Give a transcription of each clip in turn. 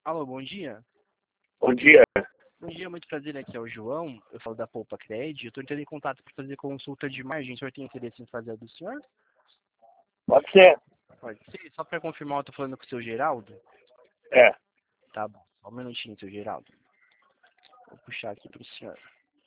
Alô, bom dia. Bom dia. Bom dia, muito prazer, aqui é o João. Eu falo da Poupa Cred. Eu estou entrando em contato para fazer consulta de margem. O senhor tem interesse em fazer a do senhor? Pode ser? Pode ser. Só para confirmar, eu estou falando com o seu Geraldo? É. Tá bom. Só um minutinho, seu Geraldo. Vou puxar aqui para o senhor.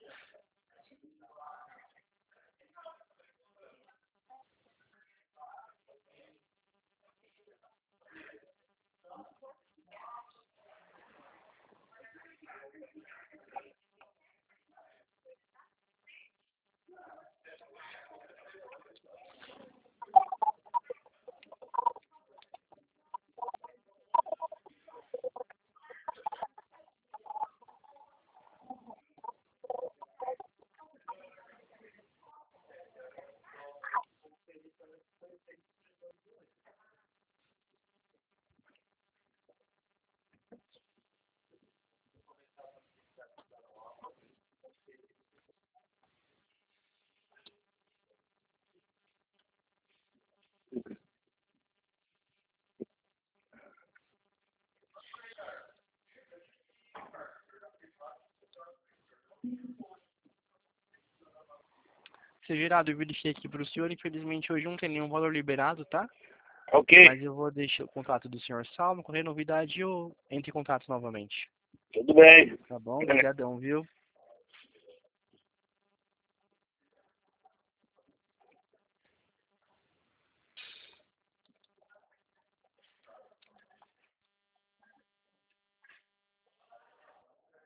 Seu Geraldo, eu verifiquei aqui para o senhor. Infelizmente, hoje não tem nenhum valor liberado, tá? Ok. Mas eu vou deixar o contato do senhor salvo. Qualquer novidade, eu entro em contato novamente. Tudo bem. Tá bom? Obrigadão, viu?